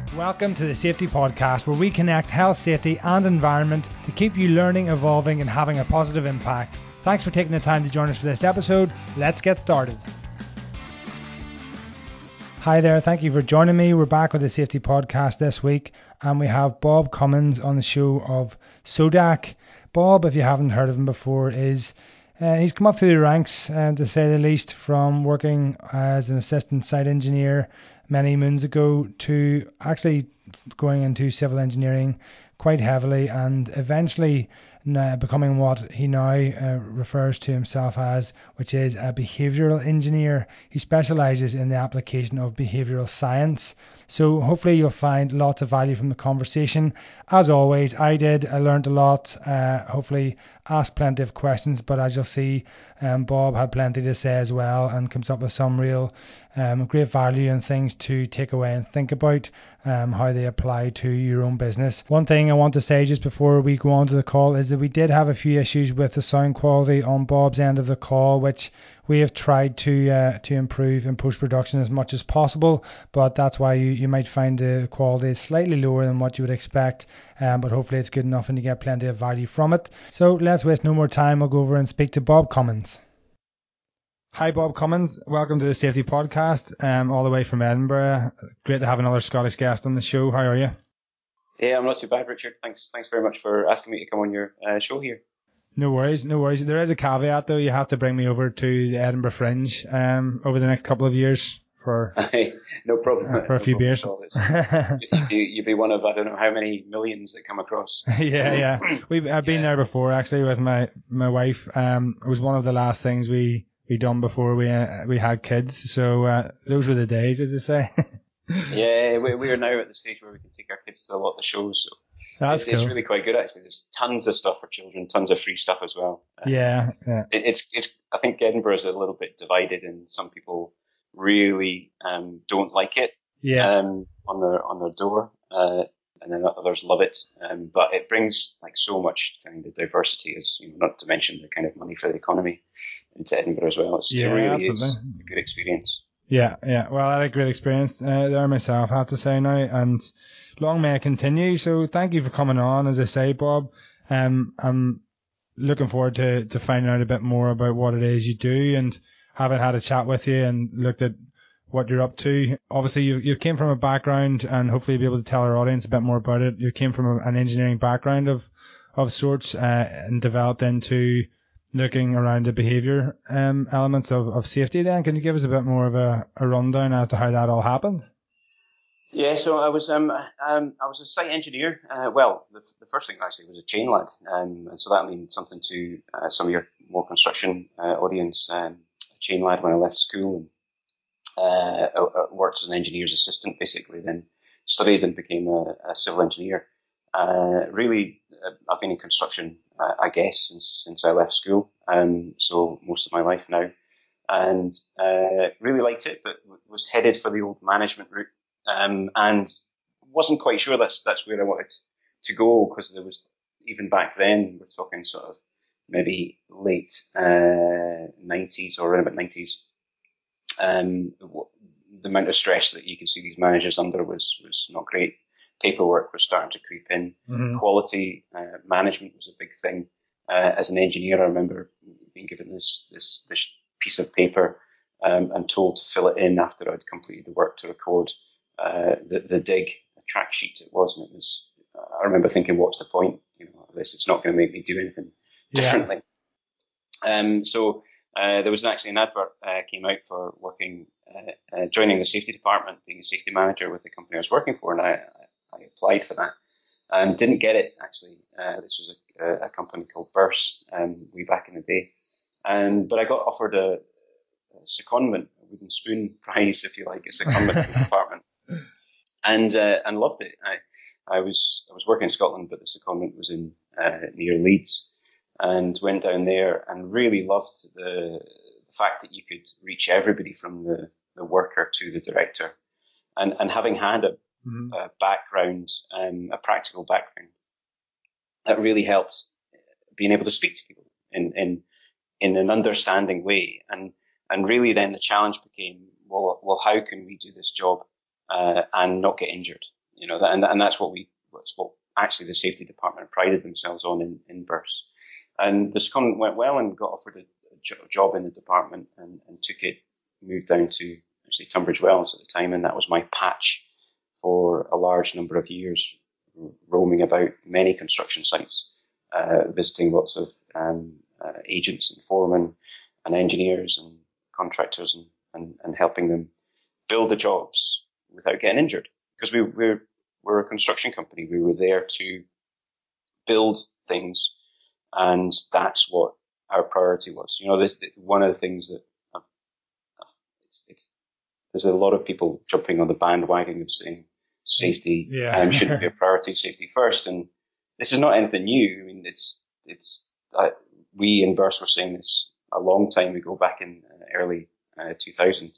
Welcome to the Safety Podcast, where we connect health, safety and environment to keep you learning, evolving and having a positive impact. Thanks for taking the time to join us for this episode. Let's get started. Hi there, thank you for joining me. We're back with the Safety Podcast this week, and we have Bob Cummins on the show of Sodac. Bob, if you haven't heard of him before, he's come up through the ranks, to say the least, from working as an assistant site engineer many moons ago to actually going into civil engineering quite heavily and eventually becoming what he now refers to himself as, which is a behavioural engineer. He specialises in the application of behavioural science. So hopefully you'll find lots of value from the conversation. As always, I learned a lot, hopefully asked plenty of questions, but as you'll see, Bob had plenty to say as well and comes up with some real great value and things to take away and think about how they apply to your own business. One thing I want to say just before we go on to the call is that we did have a few issues with the sound quality on Bob's end of the call, which we have tried to improve in post-production as much as possible, but that's why you might find the quality is slightly lower than what you would expect, but hopefully it's good enough and you get plenty of value from it. So let's waste no more time. I'll go over and speak to Bob Cummins. Hi Bob Cummins, welcome to the Safety Podcast, all the way from Edinburgh. Great to have another Scottish guest on the show. How are you? Yeah, I'm not too bad, Richard. Thanks very much for asking me to come on your show here. No worries. There is a caveat though. You have to bring me over to the Edinburgh Fringe over the next couple of years for no problem for a few beers. You'd be one of I don't know how many millions that come across. yeah. I've been there before actually with my wife. It was one of the last things we done before we had kids. So those were the days, as they say. Yeah, we are now at the stage where we can take our kids to a lot of the shows. So That's cool. It's really quite good actually. There's tons of stuff for children, tons of free stuff as well. Yeah. It's I think Edinburgh is a little bit divided, and some people really don't like it. Yeah. On their door, and then others love it. But it brings like so much kind of diversity, as you know, not to mention the kind of money for the economy into Edinburgh as well. It really absolutely. is a good experience. Yeah. Well, I had a great experience there myself, I have to say now, and long may it continue. So thank you for coming on. As I say, Bob, I'm looking forward to finding out a bit more about what it is you do, and having had a chat with you and looked at what you're up to. Obviously, you came from a background, and hopefully you'll be able to tell our audience a bit more about it. You came from an engineering background of sorts, and developed into looking around the behaviour elements of safety. Then can you give us a bit more of a rundown as to how that all happened? Yeah, so I was a site engineer. Well, the first thing actually was a chain lad, and so that means something to some of your more construction audience. A chain lad when I left school, and I worked as an engineer's assistant basically. Then studied and became a civil engineer. Really, I've been in construction, I guess, since I left school. So most of my life now, and really liked it, but was headed for the old management route. And wasn't quite sure that's where I wanted to go, because there was, even back then, we're talking sort of maybe late 90s or around about 90s. The amount of stress that you could see these managers under was not great. Paperwork was starting to creep in. Mm-hmm. Quality management was a big thing. As an engineer, I remember being given this piece of paper and told to fill it in after I'd completed the work to record the dig, a track sheet it was, and it was. I remember thinking, what's the point? You know, of this, it's not going to make me do anything differently. So there was actually an advert came out for working, joining the safety department, being a safety manager with the company I was working for, and I applied for that and didn't get it. Actually, this was a company called Burse, way back in the day, but I got offered a secondment, a wooden spoon prize, if you like, a secondment to the department. And loved it. I was working in Scotland, but the secondment was in near Leeds, and went down there and really loved the fact that you could reach everybody from the worker to the director, and having had a background, a practical background, that really helped being able to speak to people in an understanding way, and really then the challenge became, well, how can we do this job and not get injured? and that's what actually the safety department prided themselves on in Burst. And the secondment went well and got offered a job in the department and took it, moved down to actually Tunbridge Wells at the time, and that was my patch for a large number of years, roaming about many construction sites, visiting lots of agents and foremen and engineers and contractors and helping them build the jobs without getting injured. Because we're a construction company. We were there to build things, and that's what our priority was. One of the things that there's a lot of people jumping on the bandwagon of saying safety shouldn't be a priority, safety first. And this is not anything new. I mean, we in Burst were saying this a long time ago, back in early 2000.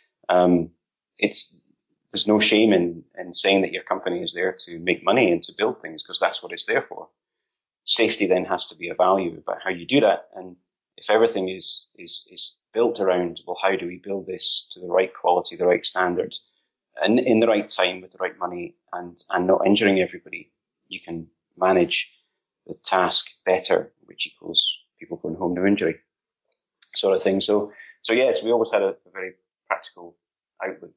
There's no shame in saying that your company is there to make money and to build things, because that's what it's there for. Safety then has to be a value about how you do that. And if everything is built around, well, how do we build this to the right quality, the right standard, and in the right time with the right money, and not injuring everybody, you can manage the task better, which equals people going home no injury, sort of thing. So yes, we always had a very practical outlook.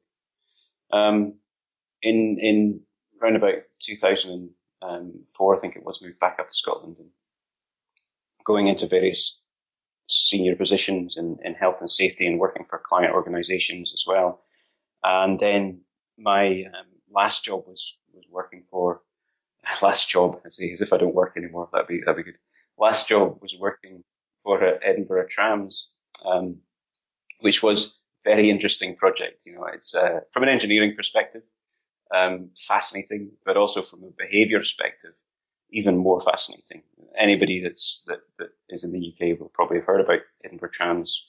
In around about 2004, I think it was, moved back up to Scotland and going into various senior positions in health and safety and working for client organisations as well. And then my last job was working for as if I don't work anymore. That'd be good. Last job was working for Edinburgh Trams, which was a very interesting project. It's from an engineering perspective, fascinating, but also from a behaviour perspective, even more fascinating. Anybody that is in the UK will probably have heard about Edinburgh Trams.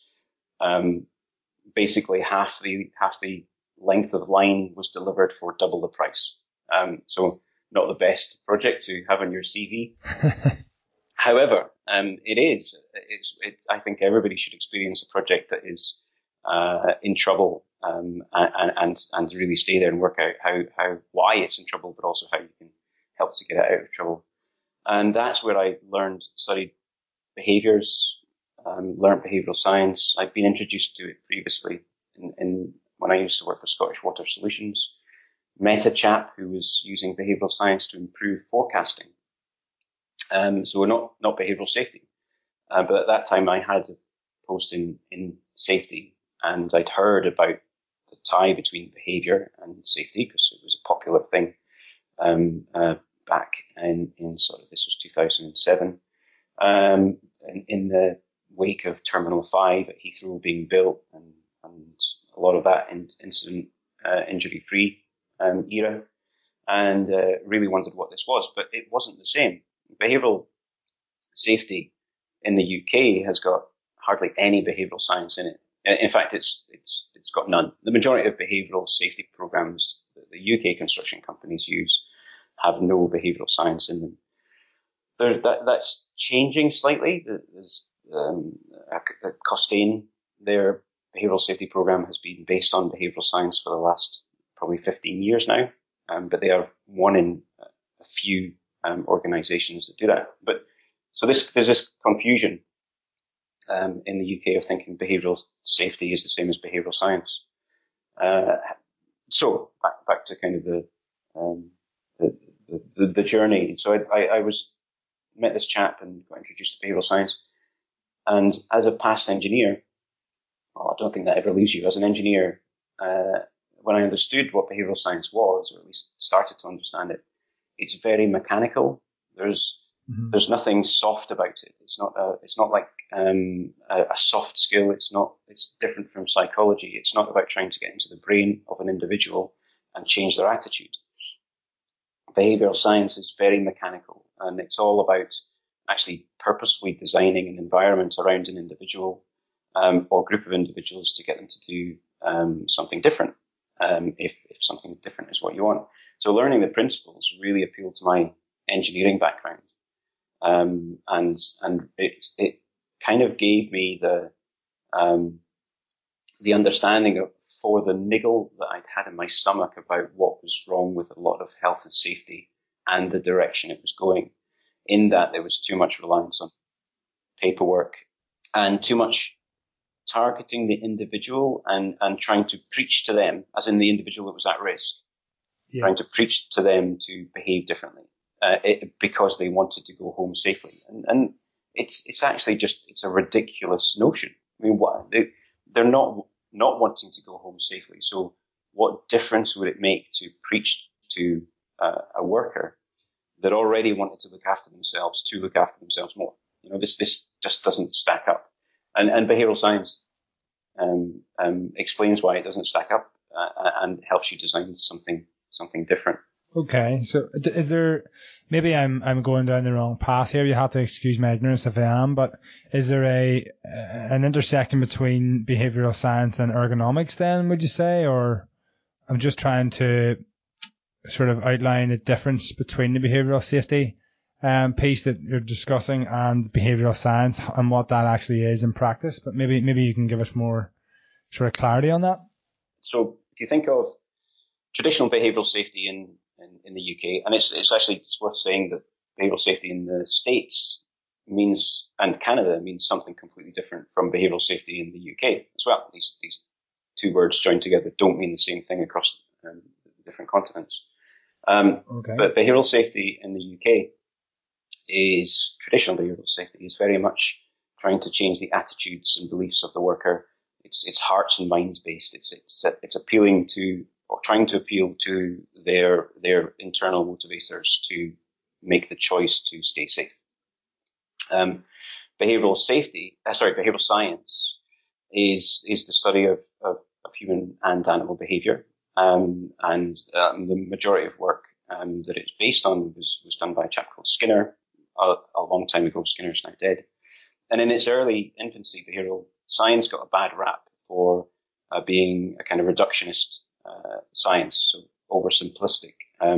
Basically, half the length of line was delivered for double the price. So not the best project to have on your CV. However, it is. I think everybody should experience a project that is in trouble, and really stay there and work out why it's in trouble, but also how you can help to get it out of trouble. And that's where I studied behaviours, learned behavioural science. I'd been introduced to it previously when I used to work for Scottish Water Solutions. Met a chap who was using behavioural science to improve forecasting. So we're not behavioural safety. But at that time I had a post in safety, and I'd heard about the tie between behaviour and safety because it was a popular thing back in sort of, this was 2007, in the wake of Terminal 5 at Heathrow being built, and a lot of that incident injury-free era, and really wondered what this was, but it wasn't the same. Behavioural safety in the UK has got hardly any behavioural science in it. In fact, it's got none. The majority of behavioural safety programs that the UK construction companies use have no behavioural science in them. That's changing slightly. There's Costain, their behavioural safety program has been based on behavioural science for the last probably 15 years now, but they are one in a few organisations that do that. But so there's this confusion in the UK of thinking behavioural safety is the same as behavioural science. So back to kind of the journey. So I met this chap and got introduced to behavioural science. And as a past engineer, well, I don't think that ever leaves you. As an engineer, when I understood what behavioural science was, or at least started to understand it, it's very mechanical. There's nothing soft about it. It's not like a soft skill. It's different from psychology. It's not about trying to get into the brain of an individual and change their attitude. Behavioural science is very mechanical, and it's all about actually purposefully designing an environment around an individual or group of individuals to get them to do something different, if something different is what you want. So learning the principles really appealed to my engineering background, and it kind of gave me the understanding of, for the niggle that I'd had in my stomach about what was wrong with a lot of health and safety and the direction it was going, in that there was too much reliance on paperwork and too much targeting the individual and trying to preach to them, as in the individual that was at risk, trying to preach to them to behave differently because they wanted to go home safely. And it's actually it's a ridiculous notion. I mean, they're not wanting to go home safely. So what difference would it make to preach to a worker that already wanted to look after themselves more? You know, this just doesn't stack up. And behavioral science explains why it doesn't stack up and helps you design something different. Okay, so is there, maybe I'm going down the wrong path here, you have to excuse my ignorance if I am, but is there an intersection between behavioral science and ergonomics then, would you say? Or I'm just trying to sort of outline the difference between the behavioral safety piece that you're discussing and behavioral science and what that actually is in practice, but maybe you can give us more sort of clarity on that. So if you think of traditional behavioral safety in the UK, and it's worth saying that behavioral safety in the States means, and Canada means something completely different from behavioral safety in the UK as well. These two words joined together don't mean the same thing across different continents. But behavioral safety in the UK traditional behavioral safety is very much trying to change the attitudes and beliefs of the worker. It's hearts and minds based. It's appealing to, or trying to appeal to their internal motivators to make the choice to stay safe. Behavioral science is the study of human and animal behavior. And the majority of work that it's based on was done by a chap called Skinner a long time ago. Skinner's now dead. And in its early infancy, behavioral science got a bad rap for being a kind of reductionist science, so oversimplistic,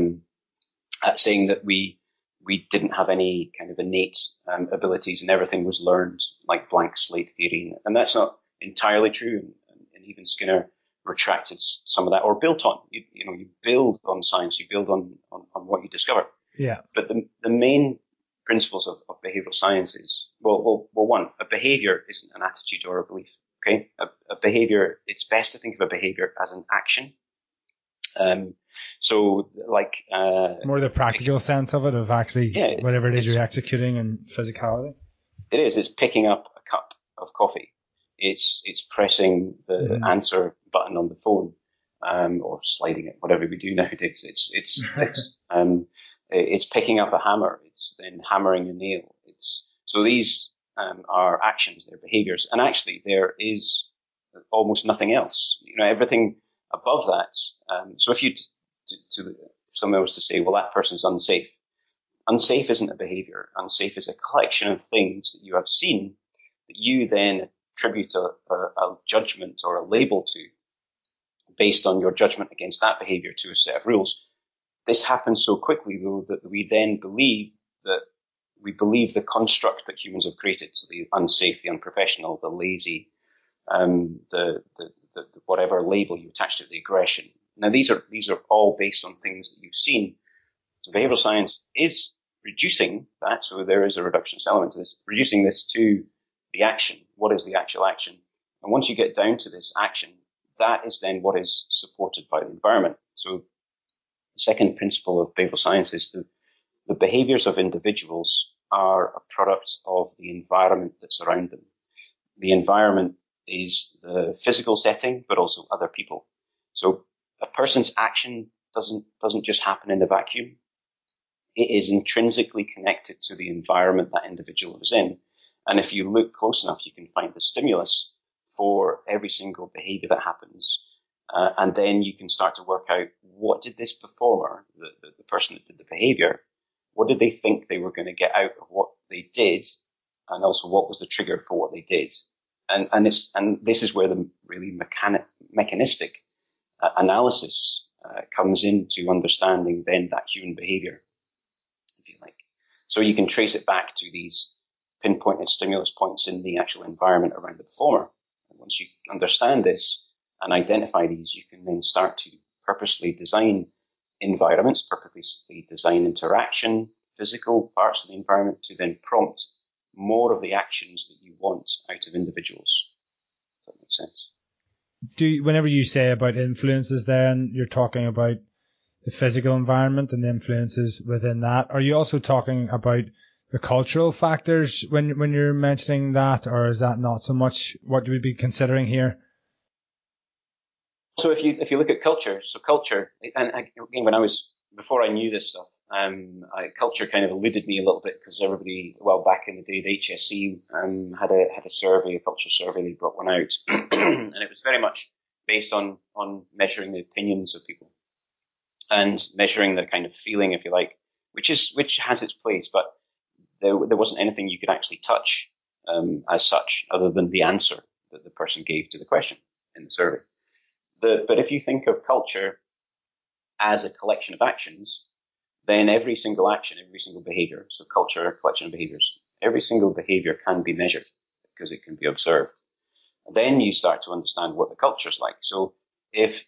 at saying that we didn't have any kind of innate abilities and everything was learned, like blank slate theory. And that's not entirely true. And even Skinner retracted some of that, or built on. You build on science, you build on what you discover. Yeah. But the main principles of behavioral science is, well, one, a behavior isn't an attitude or a belief. Okay, a behavior, it's best to think of a behavior as an action. So like, it's more the practical sense of it, of actually whatever it is you're executing and physicality. It is. It's picking up a cup of coffee. It's pressing the answer button on the phone, or sliding it, whatever we do nowadays. It's picking up a hammer. It's then hammering a nail. So these are actions, they're behaviors, and actually there is almost nothing else. Everything above that. So if if someone was to say, well, that person's unsafe. Unsafe isn't a behavior. Unsafe is a collection of things that you have seen that you then attribute a judgment or a label to, based on your judgment against that behavior to a set of rules. This happens so quickly, though, that we then believe the construct that humans have created, so the unsafe, the unprofessional, the lazy, the whatever label you attach to it, the aggression. Now, these are all based on things that you've seen. So behavioral science is reducing that, so there is a reductionist element to this, reducing this to the action. What is the actual action? And once you get down to this action, that is then what is supported by the environment. So the second principle of behavioral science is the behaviors of individuals are a product of the environment that's around them. The environment is the physical setting, but also other people. So a person's action doesn't just happen in a vacuum. It is intrinsically connected to the environment that individual is in. And if you look close enough, you can find the stimulus for every single behavior that happens. And then you can start to work out, what did this performer, the person that did the behavior, what did they think they were going to get out of what they did? And also, what was the trigger for what they did? And this is where the really mechanistic analysis comes into understanding then that human behavior, if you like. So you can trace it back to these pinpointed stimulus points in the actual environment around the performer. once you understand this and identify these, you can then start to purposely design environments, purposely design interaction, physical parts of the environment to then prompt more of the actions that you want out of individuals. If that makes sense. Whenever you say about influences, then you're talking about the physical environment and the influences within that. Are you also talking about the cultural factors when you're mentioning that, or is that not so much what you would be considering here? So if you look at culture, and again, before I knew this stuff, culture kind of eluded me a little bit because everybody, well, back in the day, the HSE had a survey, a culture survey. They brought one out, and it was very much based on measuring the opinions of people and measuring the kind of feeling, if you like, which has its place, but there wasn't anything you could actually touch as such, other than the answer that the person gave to the question in the survey. But if you think of culture as a collection of actions, then every single action, every single behavior, so culture, a collection of behaviors, every single behavior can be measured because it can be observed. And then you start to understand what the culture is like. So if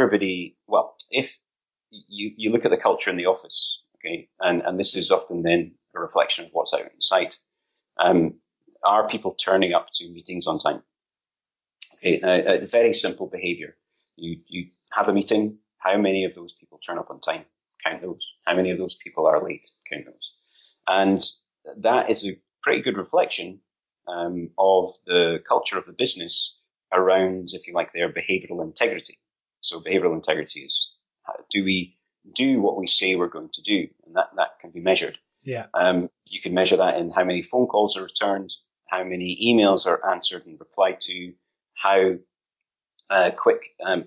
you look at the culture in the office, okay, and this is often then a reflection of what's out in sight. Are people turning up to meetings on time? Okay, a very simple behavior. You have a meeting. How many of those people turn up on time? Count those. How many of those people are late? Count those. And that is a pretty good reflection of the culture of the business around, if you like, their behavioral integrity. So behavioral integrity is, do we do what we say we're going to do? And that can be measured. Yeah. You can measure that in how many phone calls are returned, how many emails are answered and replied to, how quick,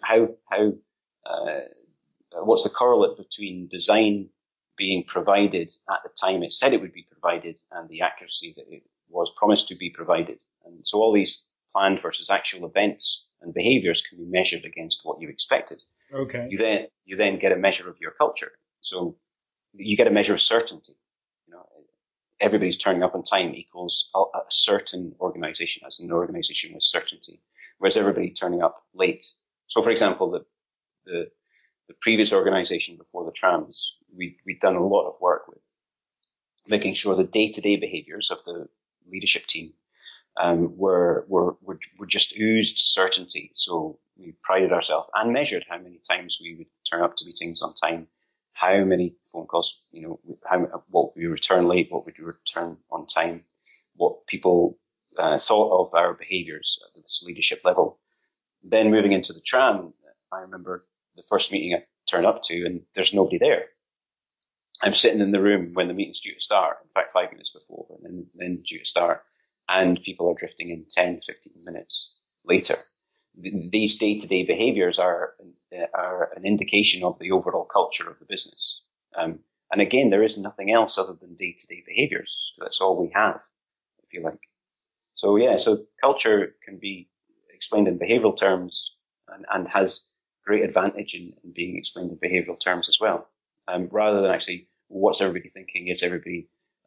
what's the correlate between design being provided at the time it said it would be provided and the accuracy that it was promised to be provided. And so all these planned versus actual events and behaviors can be measured against what you expected. Okay. You then get a measure of your culture. So you get a measure of certainty. You know, everybody's turning up on time equals a certain organization, as an organization with certainty, whereas everybody turning up late. So, for example, the previous organization before the trams, we'd done a lot of work with making sure the day-to-day behaviors of the leadership team were just oozed certainty. So we prided ourselves and measured how many times we would turn up to meetings on time, how many phone calls, what we return late, what would we return on time, what people thought of our behaviors at this leadership level. Then moving into the tram, I remember the first meeting I turned up to and there's nobody there. I'm sitting in the room when the meeting's due to start, in fact, 5 minutes before, and then due to start, and people are drifting in 10, 15 minutes later. These day-to-day behaviors are an indication of the overall culture of the business. And again, there is nothing else other than day-to-day behaviors. That's all we have, if you like. So yeah, so culture can be explained in behavioral terms and has great advantage in being explained in behavioral terms as well. Rather than actually, what's everybody thinking? Is everybody,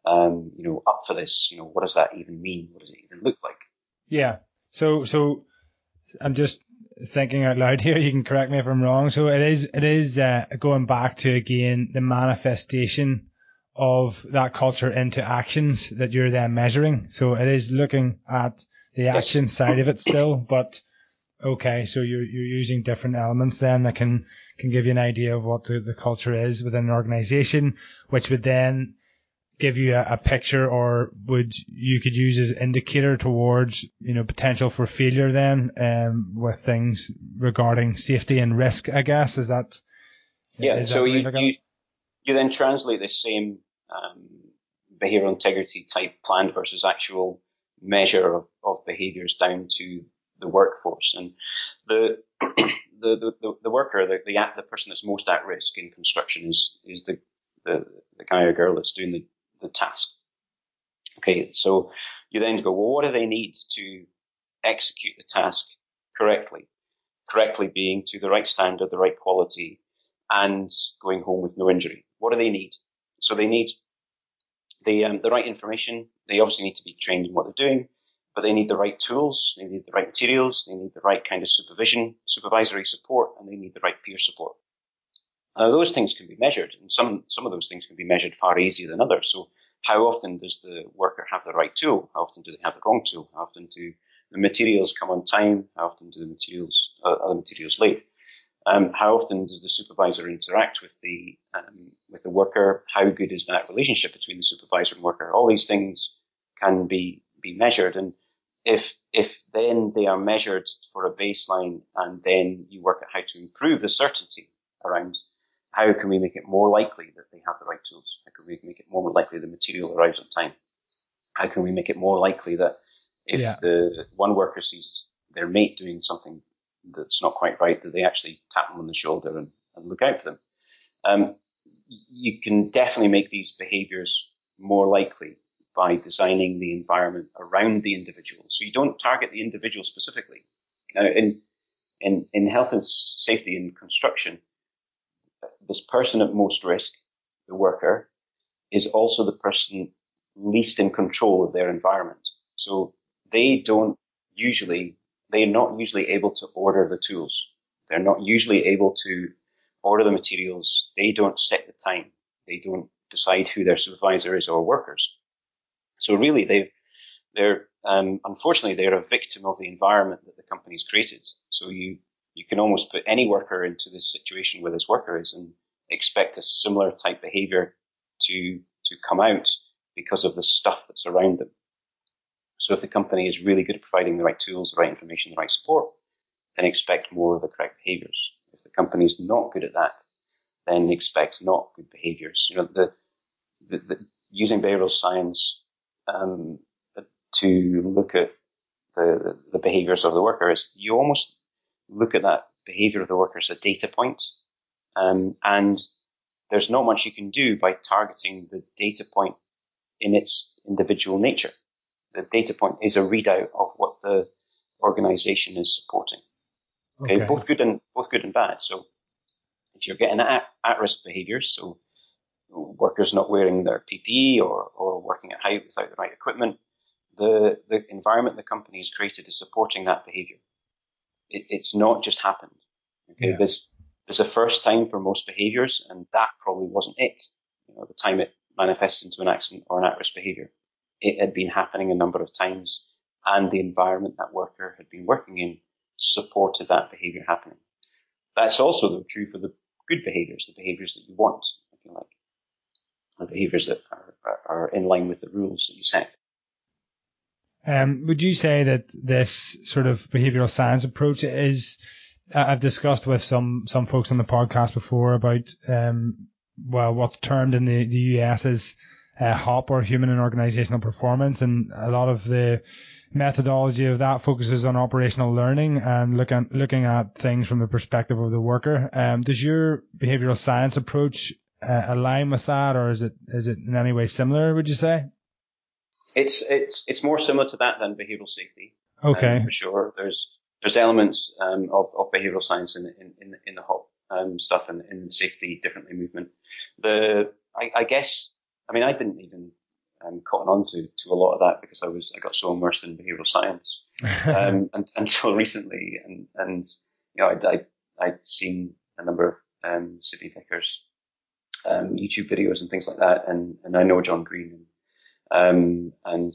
up for this? What does that even mean? What does it even look like? Yeah. So I'm just thinking out loud here. You can correct me if I'm wrong. So it is going back to, again, the manifestation of that culture into actions that you're then measuring. So it is looking at the action side of it still, but okay, so you're using different elements then that can give you an idea of what the culture is within an organization, which would then give you a picture, or you could use as indicator towards potential for failure then with things regarding safety and risk, I guess. Is that so you then translate this same behavioral integrity type planned versus actual measure of behaviors down to the workforce, and the worker, the person that's most at risk in construction is the guy or girl that's doing the task. Okay, so you then go, well, what do they need to execute the task correctly? Correctly being to the right standard, the right quality, and going home with no injury. What do they need? So they need the right information. They obviously need to be trained in what they're doing. but they need the right tools, they need the right materials, they need the right kind of supervisory support, and they need the right peer support. Those things can be measured, and some of those things can be measured far easier than others. So how often does the worker have the right tool? How often do they have the wrong tool? How often do the materials come on time? How often do the materials are the materials late? How often does the supervisor interact with the worker? How good is that relationship between the supervisor and worker? All these things can be measured, and if then they are measured for a baseline, and then you work at how to improve the certainty around how can we make it more likely that they have the right tools? How can we make it more likely the material arrives on time? How can we make it more likely that if the one worker sees their mate doing something that's not quite right, that they actually tap them on the shoulder and look out for them? You can definitely make these behaviors more likely by designing the environment around the individual. So you don't target the individual specifically. Now, in health and safety in construction, this person at most risk, the worker, is also the person least in control of their environment. So they're not usually able to order the tools. They're not usually able to order the materials. They don't set the time. They don't decide who their supervisor is or workers. So really, unfortunately, they're a victim of the environment that the company's created. So you can almost put any worker into this situation where this worker is and expect a similar type behavior to come out because of the stuff that's around them. So if the company is really good at providing the right tools, the right information, the right support, then expect more of the correct behaviors. If the company is not good at that, then expect not good behaviors. You know, the using behavioral science to look at the behaviors of the worker is you almost look at that behavior of the worker as a data point. And there's not much you can do by targeting the data point in its individual nature. The data point is a readout of what the organization is supporting. Okay. Both good and bad. So if you're getting at-risk behaviors, so workers not wearing their PPE or working at height without the right equipment, the environment the company has created is supporting that behavior. It's not just happened. Okay. Yeah. There's a first time for most behaviors, and that probably wasn't it. You know, the time it manifests into an accident or an at-risk behavior. It had been happening a number of times, and the environment that worker had been working in supported that behavior happening. That's also true for the good behaviors, the behaviors that you want, if you like, the behaviors that are in line with the rules that you set. Would you say that this sort of behavioral science approach is, I've discussed with some folks on the podcast before about, what's termed in the US as HOP, or human and organizational performance, and a lot of the methodology of that focuses on operational learning and looking at things from the perspective of the worker. Does your behavioral science approach align with that, or is it in any way similar, would you say? It's more similar to that than behavioral safety. Okay. For sure. There's elements of behavioral science in the HOP stuff and in the safety differently movement. I guess, I mean, I didn't even cotton on to a lot of that because I got so immersed in behavioral science until recently, and you know, I'd seen a number of Sidney Vickers YouTube videos and things like that, and I know John Green, and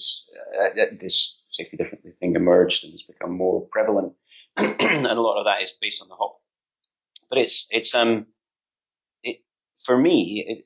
this safety differently thing emerged and has become more prevalent, and a lot of that is based on the HOP. But for me,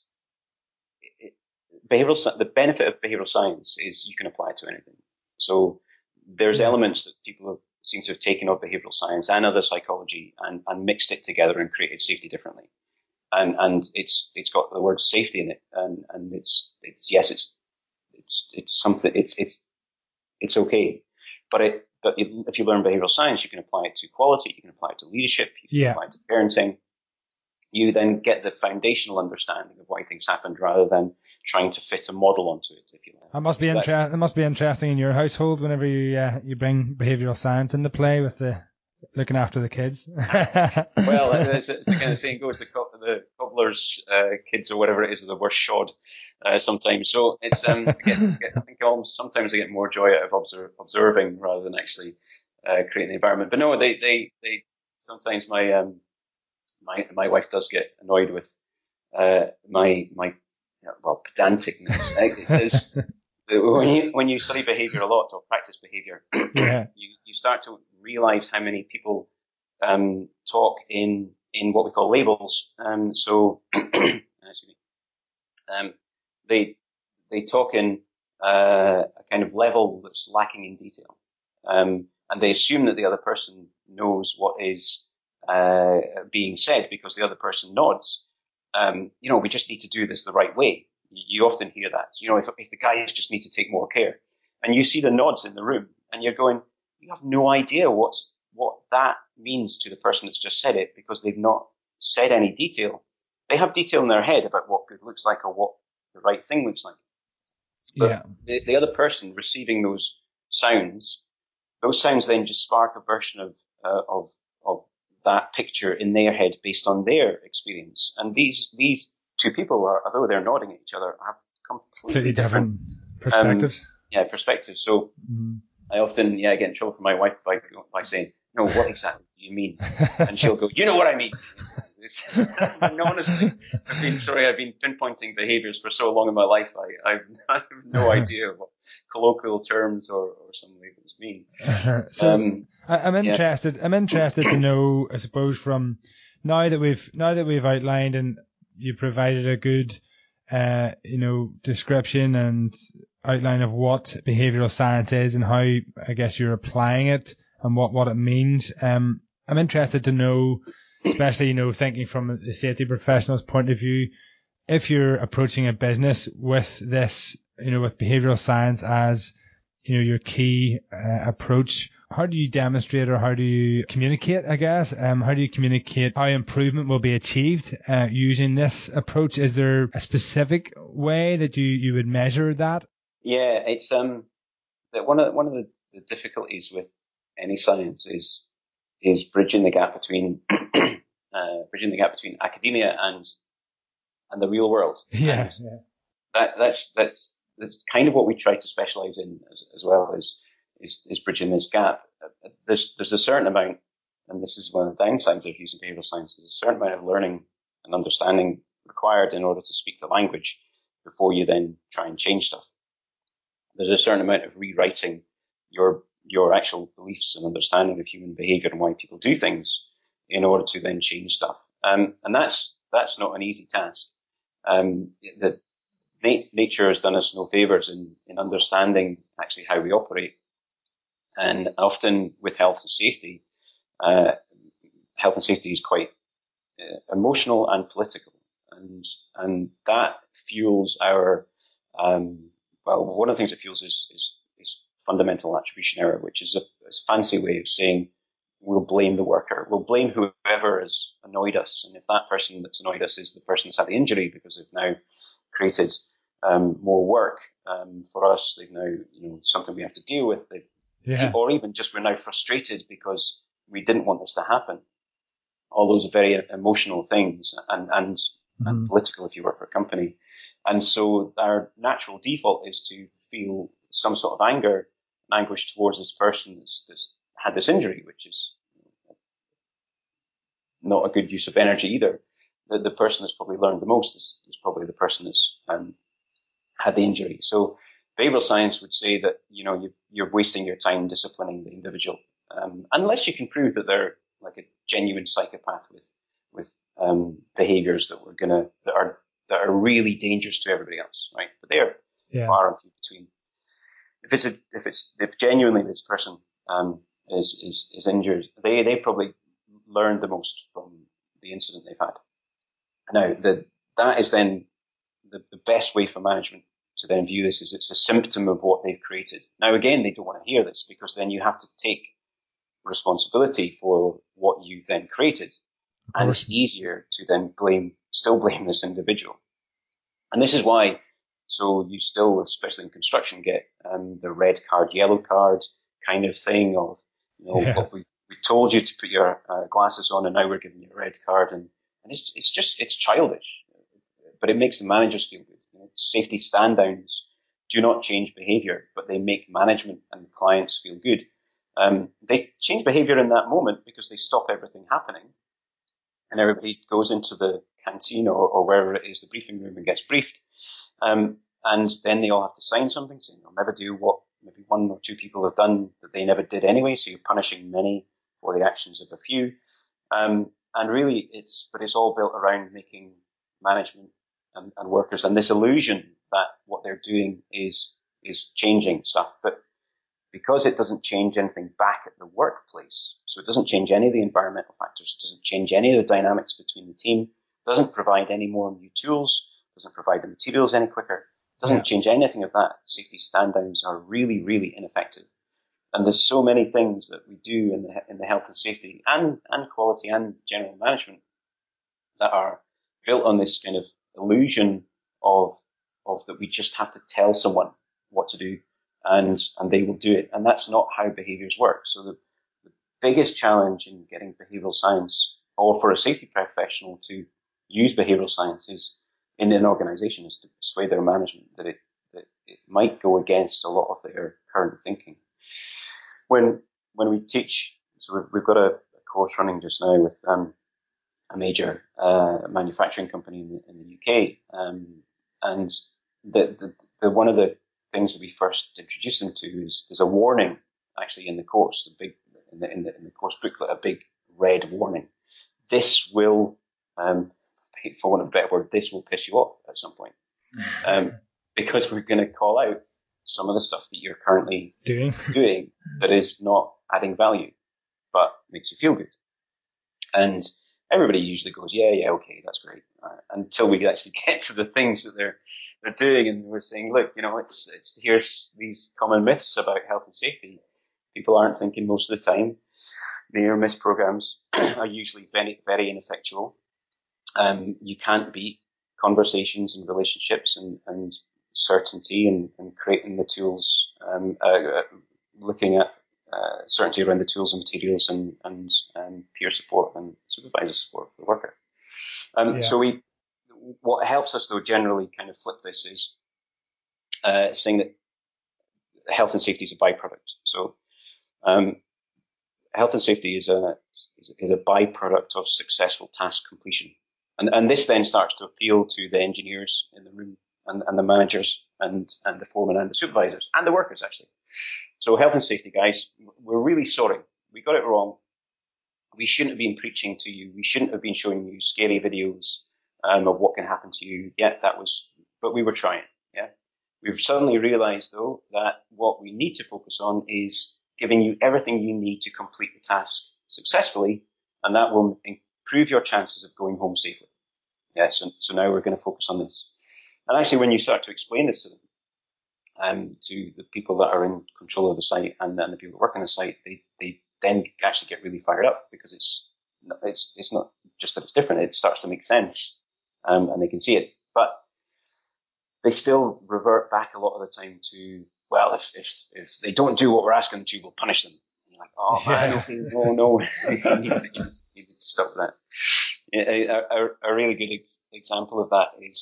the benefit of behavioral science is you can apply it to anything. So there's elements that people seem to have taken of behavioral science and other psychology and mixed it together and created safety differently. And it's got the word safety in it, and it's something, it's okay. But if you learn behavioral science, you can apply it to quality, you can apply it to leadership, you can apply it to parenting. You then get the foundational understanding of why things happened rather than trying to fit a model onto it, if you like. That must be interesting in your household whenever you bring behavioral science into play with the looking after the kids. Well, it's the kind of saying goes, the cobbler's kids or whatever it is are the worst shod sometimes. So it's I think sometimes I get more joy out of observing rather than actually creating the environment. But no, they sometimes my wife does get annoyed with my pedanticness. When you study behavior a lot or practice behavior, you start to realize how many people talk in what we call labels. They talk in a kind of level that's lacking in detail, and they assume that the other person knows what is being said because the other person nods. We just need to do this the right way. You often hear that. If the guys just need to take more care, and you see the nods in the room, and you're going, you have no idea what that means to the person that's just said it because they've not said any detail. They have detail in their head about what good looks like or what the right thing looks like. But the other person receiving those sounds then just spark a version of that picture in their head based on their experience. And these two people although they're nodding at each other, have completely different perspectives. Perspectives. So I often get in trouble from my wife by saying, "No, what exactly do you mean?" And she'll go, "You know what I mean." And honestly, I've been pinpointing behaviours for so long in my life. I have no idea what colloquial terms or some labels mean. I'm interested. I'm interested to know, I suppose, from now that we've outlined and you provided a good, description and outline of what behavioural science is and how, I guess, you're applying it and what it means. I'm interested to know, especially, thinking from the safety professional's point of view, if you're approaching a business with this, with behavioural science as, your key approach, how do you demonstrate or how do you communicate, I guess? How do you communicate how improvement will be achieved using this approach? Is there a specific way that you would measure that? Yeah, it's that one of the difficulties with any science is bridging the gap between academia and the real world. Yeah. That's kind of what we try to specialize in as well is bridging this gap. There's a certain amount, and this is one of the downsides of using behavioral science, there's a certain amount of learning and understanding required in order to speak the language before you then try and change stuff. There's a certain amount of rewriting your actual beliefs and understanding of human behavior and why people do things in order to then change stuff. And that's not an easy task. That nature has done us no favors in understanding actually how we operate. And often with health and safety is quite emotional and political. And that fuels our, one of the things it fuels is fundamental attribution error, which is a fancy way of saying we'll blame the worker. We'll blame whoever has annoyed us. And if that person that's annoyed us is the person that's had the injury because they've now created more work for us, they've now, something we have to deal with. Or even just we're now frustrated because we didn't want this to happen. All those are very emotional things and political if you work for a company. And so our natural default is to feel some sort of anger and anguish towards this person that's had this injury, which is not a good use of energy either. The person that's probably learned the most is probably the person that's had the injury. So behavioral science would say that, you're wasting your time disciplining the individual, unless you can prove that they're like a genuine psychopath with behaviors that are really dangerous to everybody else, right? But they're far and few between. If genuinely this person is injured, they probably learned the most from the incident they've had. Now, that is then the best way for management to then view this is it's a symptom of what they've created. Now, again, they don't want to hear this because then you have to take responsibility for what you then created. And it's easier to then still blame this individual. And this is why, so you still, especially in construction, get the red card, yellow card kind of thing of, what we told you to put your glasses on, and now we're giving you a red card, and it's childish, but it makes the managers feel good. Safety stand downs do not change behaviour, but they make management and clients feel good. They change behaviour in that moment because they stop everything happening, and everybody goes into the canteen or wherever it is, the briefing room, and gets briefed. And then they all have to sign something saying they'll never do what maybe one or two people have done that they never did anyway. So you're punishing many for the actions of a few. And really it's all built around making management and workers and this illusion that what they're doing is changing stuff. But because it doesn't change anything back at the workplace, so it doesn't change any of the environmental factors, it doesn't change any of the dynamics between the team, doesn't provide any more new tools, doesn't provide the materials any quicker, doesn't change anything of that. Safety stand downs are really, really ineffective. And there's so many things that we do in the health and safety and quality and general management that are built on this kind of illusion of that we just have to tell someone what to do and they will do it. And that's not how behaviors work. So the biggest challenge in getting behavioral science or for a safety professional to use behavioral science is in an organization is to persuade their management that it might go against a lot of their current thinking. When we teach, so we've got a course running just now with a major manufacturing company in the UK, and the one of the things that we first introduced them to is there's a warning actually in the course, in the course booklet, a big red warning. This will, for want of a better word, this will piss you off at some point, because we're going to call out some of the stuff that you're currently doing that is not adding value, but makes you feel good. And everybody usually goes, yeah, okay, that's great. Until we actually get to the things that they're doing, and we're saying, look, it's here's these common myths about health and safety. People aren't thinking most of the time. The near miss programs are usually very, very ineffectual. You can't beat conversations and relationships and certainty and creating the tools, looking at certainty around the tools and materials and peer support and supervisor support for the worker. So what helps us though generally kind of flip this is saying that health and safety is a byproduct. So health and safety is a byproduct of successful task completion. And this then starts to appeal to the engineers in the room and the managers and the foremen and the supervisors and the workers actually. So health and safety guys, we're really sorry. We got it wrong. We shouldn't have been preaching to you. We shouldn't have been showing you scary videos of what can happen to you. Yeah, but we were trying. Yeah. We've suddenly realized though that what we need to focus on is giving you everything you need to complete the task successfully, and that will improve your chances of going home safely. Yeah, so now we're going to focus on this. And actually, when you start to explain this to them, to the people that are in control of the site and the people that work on the site, they then actually get really fired up because it's not just that it's different; it starts to make sense, and they can see it. But they still revert back a lot of the time to, well, if they don't do what we're asking them to, we'll punish them. And you're like, oh man, okay, no, you need to stop that. A really good example of that is,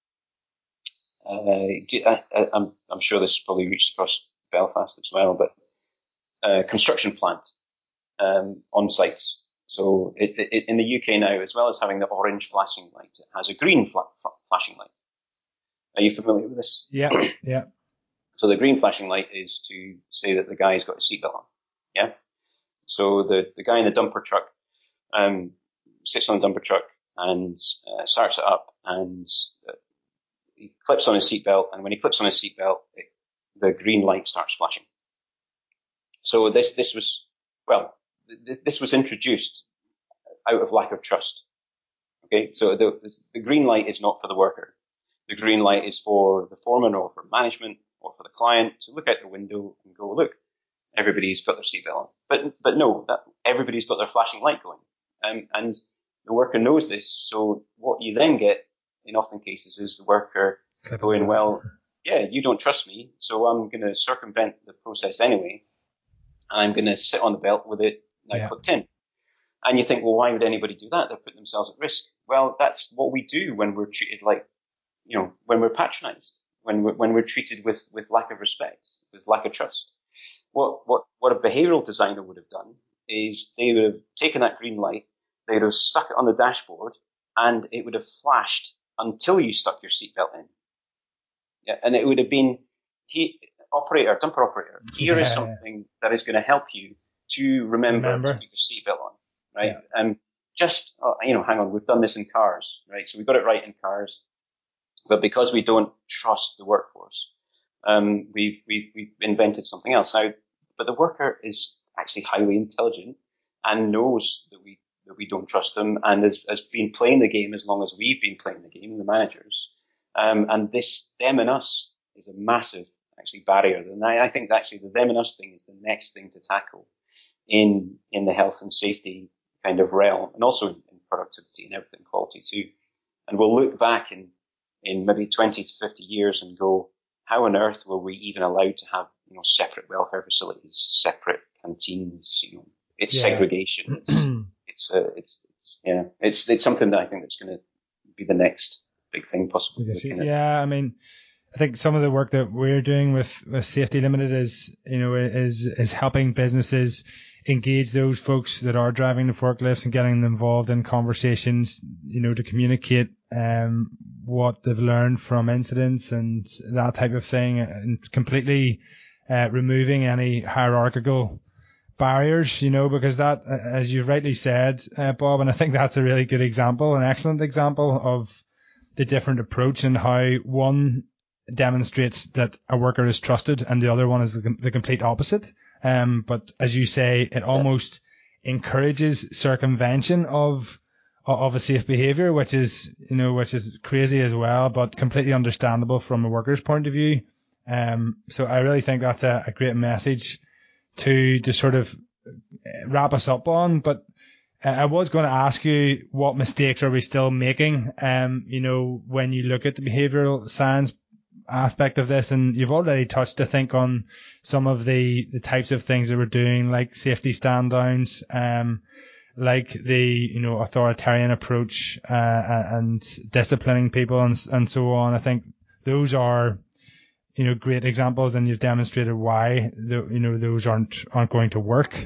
I'm sure this probably reached across Belfast as well, but construction plant on sites. So in the UK now, as well as having the orange flashing light, it has a green flashing light. Are you familiar with this? Yeah. So the green flashing light is to say that the guy's got a seatbelt on. Yeah. So the guy in the dumper truck sits on the dumper truck and starts it up, and he clips on his seatbelt. And when he clips on his seatbelt, the green light starts flashing. So this was introduced out of lack of trust. Okay. So the green light is not for the worker. The green light is for the foreman or for management or for the client to look out the window and go, look, everybody's got their seatbelt on. But no, everybody's got their flashing light going. And the worker knows this. So what you then get in often cases is the worker going, well, yeah, you don't trust me, so I'm going to circumvent the process anyway. I'm going to sit on the belt with it now clicked in. And you think, well, why would anybody do that? They're putting themselves at risk. Well, that's what we do when we're treated like, when we're patronized, when we're treated with lack of respect, with lack of trust. What a behavioral designer would have done is they would have taken that green light, they would have stuck it on the dashboard, and it would have flashed until you stuck your seatbelt in. Yeah, and it would have been, dumper operator, here is something that is going to help you to remember to put your seatbelt on, right? Yeah. Hang on, we've done this in cars, right? So we got it right in cars, but because we don't trust the workforce, we've invented something else. Now, but the worker is actually highly intelligent and knows that we don't trust them, and has been playing the game as long as we've been playing the game, the managers. And this them and us is a massive actually barrier. And I think actually the them and us thing is the next thing to tackle in the health and safety kind of realm, and also in productivity and everything, quality too. And we'll look back in maybe 20 to 50 years and go, how on earth were we even allowed to have separate welfare facilities, separate canteens? It's segregation. It's something that I think that's going to be the next big thing possibly. Yeah, I mean, I think some of the work that we're doing with Safety Limited is helping businesses engage those folks that are driving the forklifts and getting them involved in conversations, to communicate what they've learned from incidents and that type of thing, and completely removing any hierarchical barriers, because that, as you rightly said, Bob, and I think that's a really good example, an excellent example of the different approach and how one demonstrates that a worker is trusted and the other one is the complete opposite. But as you say, it almost encourages circumvention of a safe behavior, which is crazy as well, but completely understandable from a worker's point of view. So I really think that's a great message to sort of wrap us up on. But I was going to ask you, what mistakes are we still making? When you look at the behavioral science aspect of this, and you've already touched, I think, on some of the types of things that we're doing, like safety stand downs, like the authoritarian approach, and disciplining people and so on. I think those are great examples, and you've demonstrated why those aren't going to work.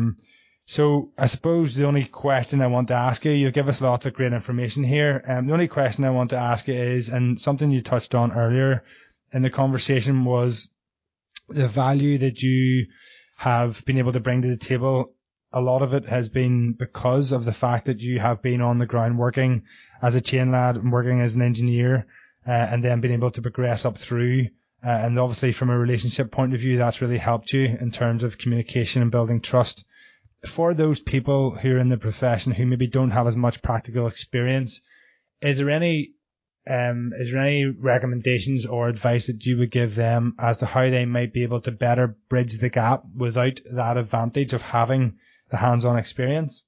So I suppose the only question I want to ask you give us lots of great information here. The only question I want to ask you is, and something you touched on earlier in the conversation, was the value that you have been able to bring to the table. A lot of it has been because of the fact that you have been on the ground working as a chain lad and working as an engineer, and then being able to progress up through. And obviously from a relationship point of view, that's really helped you in terms of communication and building trust. For those people who are in the profession who maybe don't have as much practical experience, is there any recommendations or advice that you would give them as to how they might be able to better bridge the gap without that advantage of having the hands-on experience?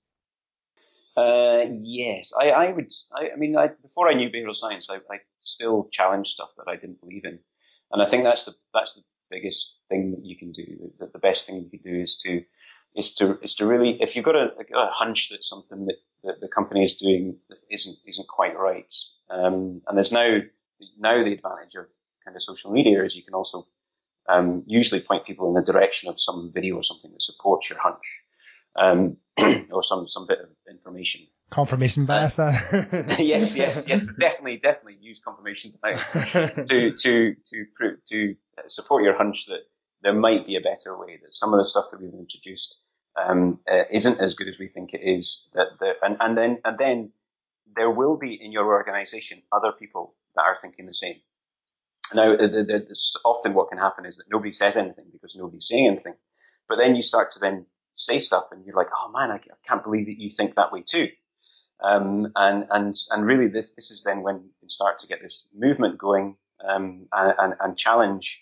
Yes, I would. Before I knew behavioral science, I still challenged stuff that I didn't believe in, and I think that's the biggest thing that you can do. The best thing you can do is to really, if you've got a hunch that something that the company is doing that isn't quite right, and there's now the advantage of kind of social media is you can also usually point people in the direction of some video or something that supports your hunch, or some bit of information. Confirmation bias, that. Yes, definitely use confirmation bias to support your hunch that there might be a better way, that some of the stuff that we've introduced isn't as good as we think it is. And then there will be in your organization other people that are thinking the same. Now, often what can happen is that nobody says anything because nobody's saying anything. But then you start to then say stuff and you're like, oh man, I can't believe that you think that way too. And really this is then when you can start to get this movement going, and challenge,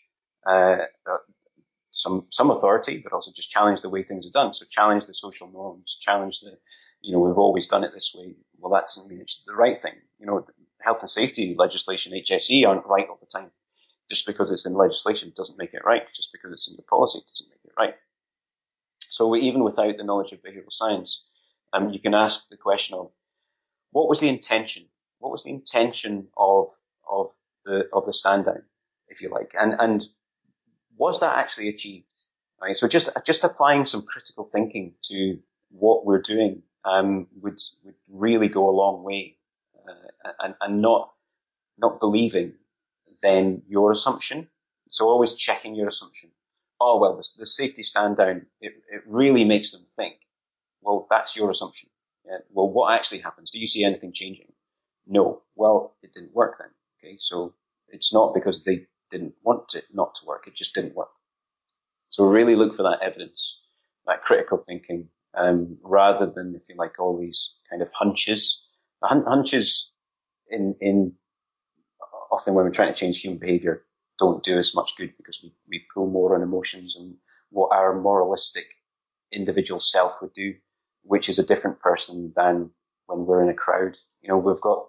some authority, but also just challenge the way things are done. So challenge the social norms, challenge we've always done it this way. Well, it's the right thing. Health and safety legislation, HSE, aren't right all the time. Just because it's in legislation doesn't make it right. Just because it's in the policy doesn't make it right. So even without the knowledge of behavioral science, you can ask the question of what was the intention? What was the intention of the stand down, if you like, and was that actually achieved? Right. So just applying some critical thinking to what we're doing would really go a long way, and not believing then your assumption. So always checking your assumption. Oh, well, the safety stand down, it really makes them think. Well, that's your assumption. Yeah. Well, what actually happens? Do you see anything changing? No. Well, it didn't work then. Okay. So it's not because they didn't want it not to work. It just didn't work. So really look for that evidence, that critical thinking, rather than, if you like, all these kind of hunches. Hunches in often when we're trying to change human behavior don't do us much good because we pull more on emotions and what our moralistic individual self would do, which is a different person than when we're in a crowd. We've got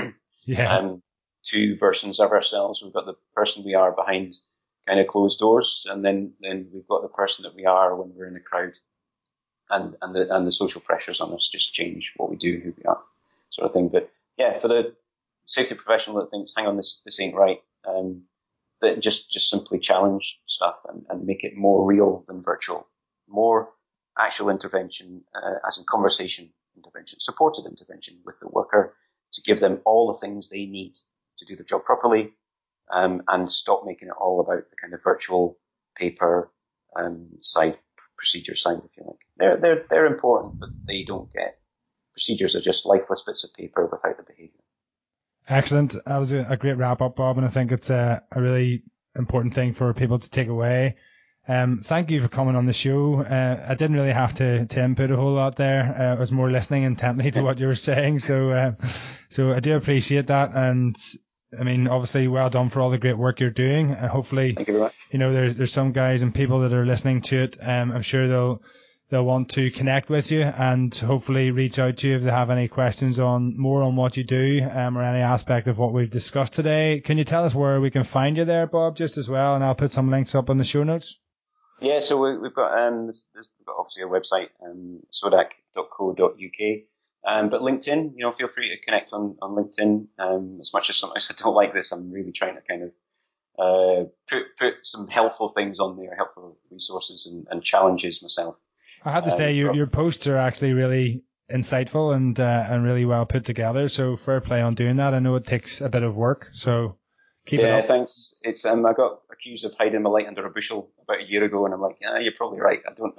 two versions of ourselves. We've got the person we are behind kind of closed doors, and then we've got the person that we are when we're in a crowd, and the social pressures on us just change what we do, who we are, sort of thing. But yeah, for the safety professional that thinks, hang on, this ain't right, that just simply challenge stuff and make it more real than virtual, more actual intervention, as in conversation intervention, supported intervention with the worker to give them all the things they need to do the job properly, and stop making it all about the kind of virtual paper side, procedure side, if you like. They're important, but they don't get. Procedures are just lifeless bits of paper without the behaviour. Excellent. That was a great wrap up, Bob, and I think it's a really important thing for people to take away. Thank you for coming on the show. I didn't really have to input a whole lot there. I was more listening intently to what you were saying. So I do appreciate that. And I mean, obviously, well done for all the great work you're doing. Hopefully, thank you very much. There's some guys and people that are listening to it. I'm sure they'll want to connect with you and hopefully reach out to you if they have any questions on what you do, or any aspect of what we've discussed today. Can you tell us where we can find you there, Bob, just as well? And I'll put some links up on the show notes. Yeah, so we've got we've got obviously a website, sodac.co.uk. But LinkedIn, feel free to connect on LinkedIn. As much as sometimes I don't like this, I'm really trying to kind of put some helpful things on there, helpful resources and challenges myself. I have to say your posts are actually really insightful and really well put together. So fair play on doing that. I know it takes a bit of work, so keep it up. Yeah, thanks. It's I got accused of hiding my light under a bushel about a year ago, and I'm like, yeah, you're probably right.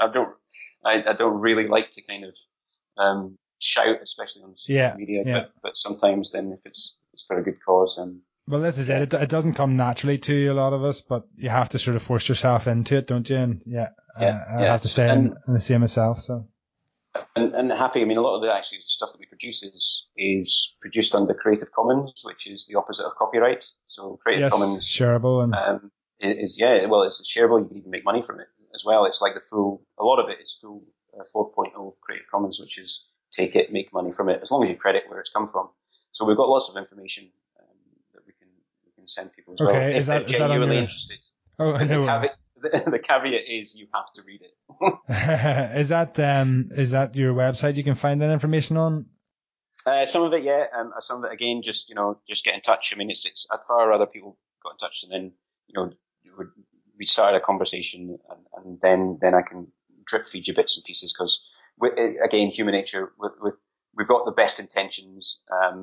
I don't really like to kind of shout, especially on social media. But sometimes then if it's for a good cause. Well, this is it. It doesn't come naturally to a lot of us, but you have to sort of force yourself into it, don't you? And I have to say I'm the same myself. So. And happy. I mean, a lot of the actually stuff that we produce is produced under Creative Commons, which is the opposite of copyright. So Creative Commons shareable and it's shareable. You can even make money from it as well. It's like a lot of it is full 4.0 Creative Commons, which is take it, make money from it, as long as you credit where it's come from. So we've got lots of information that we can send people as well if they're genuinely interested. Oh, I know. The caveat is you have to read it. Is that your website you can find that information on? Some of it, yeah. Some of it, again, just get in touch. I mean, it's I'd far rather people got in touch and then, we started a conversation and then I can drip feed you bits and pieces because, again, human nature, we've got the best intentions,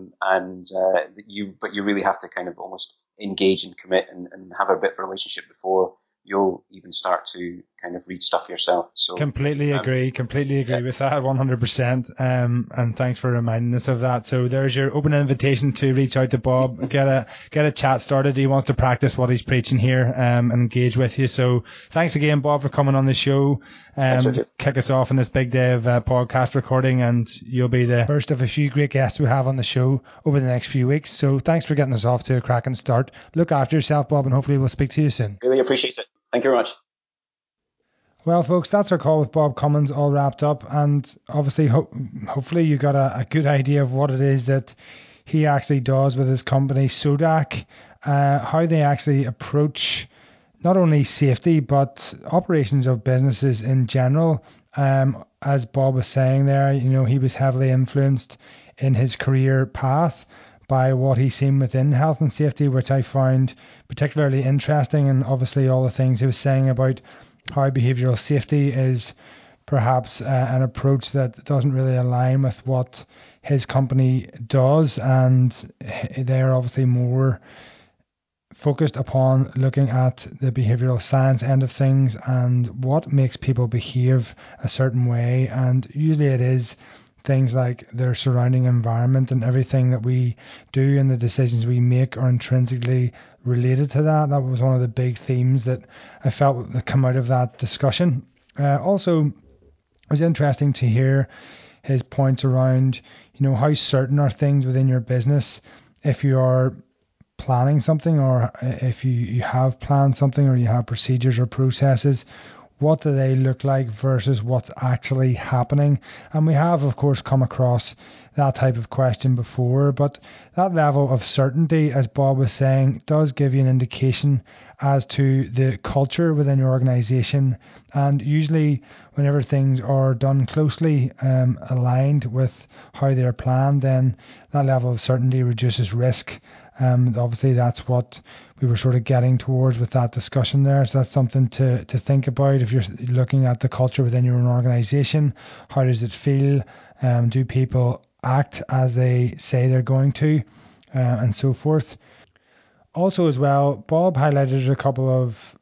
but you really have to kind of almost engage and commit and have a bit of a relationship before you'll even start to kind of read stuff yourself. So completely agree with that 100%. And thanks for reminding us of that. So there's your open invitation to reach out to Bob, get a chat started. He wants to practice what he's preaching here, and engage with you. So thanks again, Bob, for coming on the show. Kick us off on this big day of podcast recording, and you'll be the first of a few great guests we have on the show over the next few weeks. So thanks for getting us off to a cracking start. Look after yourself, Bob, and hopefully we'll speak to you soon. Really appreciate it. Thank you very much. Well, folks, that's our call with Bob Cummins all wrapped up, and obviously hopefully you got a good idea of what it is that he actually does with his company Sodac, how they actually approach not only safety but operations of businesses in general, As Bob was saying there, he was heavily influenced in his career path by what he's seen within health and safety, which I found particularly interesting, and obviously all the things he was saying about how behavioural safety is perhaps an approach that doesn't really align with what his company does, and they're obviously more focused upon looking at the behavioural science end of things and what makes people behave a certain way, and usually it is things like their surrounding environment, and everything that we do and the decisions we make are intrinsically related to that. That was one of the big themes that I felt that come out of that discussion. Also, it was interesting to hear his points around, how certain are things within your business if you are planning something, or if you have planned something, or you have procedures or processes. What do they look like versus what's actually happening? And we have, of course, come across that type of question before, but that level of certainty, as Bob was saying, does give you an indication as to the culture within your organization. And usually whenever things are done closely aligned with how they're planned, then that level of certainty reduces risk. Obviously that's what we were sort of getting towards with that discussion there. So that's something to think about if you're looking at the culture within your own organization. How does it feel? Do people act as they say they're going to, and so forth. Also as well, Bob highlighted a couple of,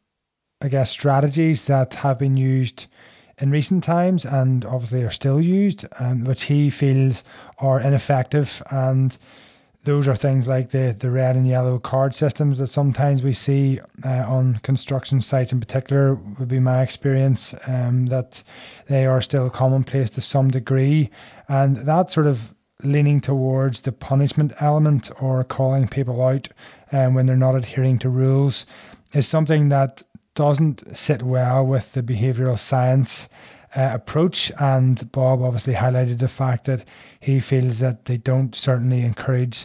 strategies that have been used in recent times and obviously are still used, which he feels are ineffective. And those are things like the red and yellow card systems that sometimes we see on construction sites in particular, would be my experience, that they are still commonplace to some degree. And that sort of leaning towards the punishment element or calling people out when they're not adhering to rules is something that doesn't sit well with the behavioural science approach. And Bob obviously highlighted the fact that he feels that they don't certainly encourage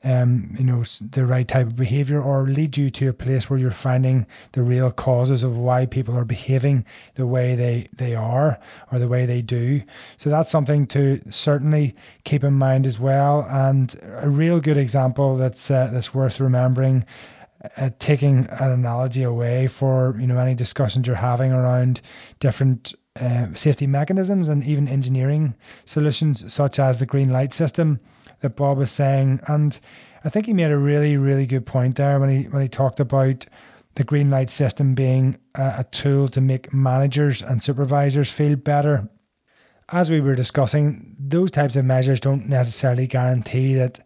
the right type of behaviour or lead you to a place where you're finding the real causes of why people are behaving the way they are or the way they do. So that's something to certainly keep in mind as well. And a real good example that's worth remembering, taking an analogy away for any discussions you're having around different safety mechanisms and even engineering solutions such as the green light system that Bob was saying. And I think he made a really, really good point there when he talked about the green light system being a tool to make managers and supervisors feel better. As we were discussing, those types of measures don't necessarily guarantee that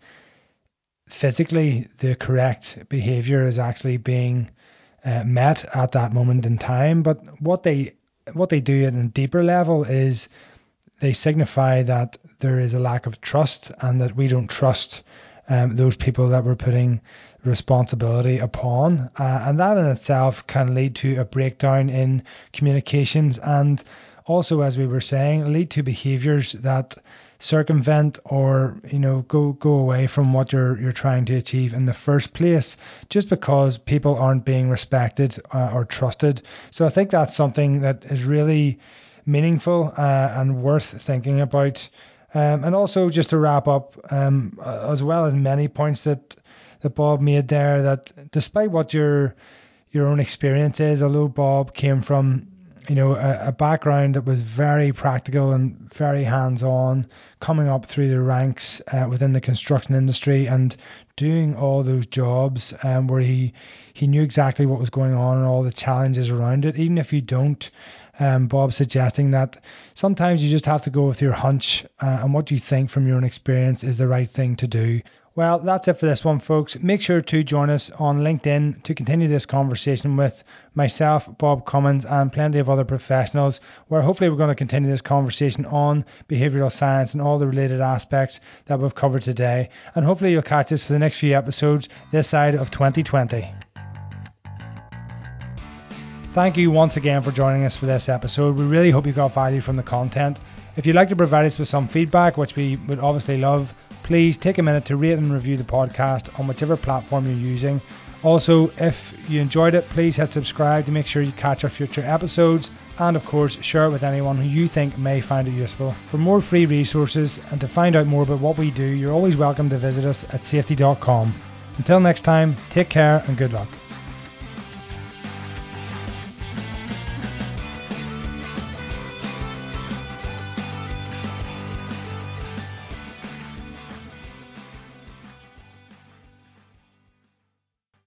physically the correct behavior is actually being met at that moment in time. But what they do at a deeper level is they signify that there is a lack of trust and that we don't trust those people that we're putting responsibility upon. And that in itself can lead to a breakdown in communications and also, as we were saying, lead to behaviors that circumvent or go away from what you're trying to achieve in the first place, just because people aren't being respected or trusted. So I think that's something that is really meaningful and worth thinking about. And also, just to wrap up, as well as many points that Bob made there, that despite what your own experience is, although Bob came from a background that was very practical and very hands-on, coming up through the ranks within the construction industry and doing all those jobs where he knew exactly what was going on and all the challenges around it. Even if you don't, Bob suggesting that sometimes you just have to go with your hunch and what you think from your own experience is the right thing to do. Well, that's it for this one, folks. Make sure to join us on LinkedIn to continue this conversation with myself, Bob Cummins, and plenty of other professionals, where hopefully we're going to continue this conversation on behavioural science and all the related aspects that we've covered today. And hopefully you'll catch us for the next few episodes this side of 2020. Thank you once again for joining us for this episode. We really hope you got value from the content. If you'd like to provide us with some feedback, which we would obviously love, please take a minute to rate and review the podcast on whichever platform you're using. Also, if you enjoyed it, please hit subscribe to make sure you catch our future episodes, and of course share it with anyone who you think may find it useful. For more free resources and to find out more about what we do, you're always welcome to visit us at safety.com. Until next time, take care and good luck.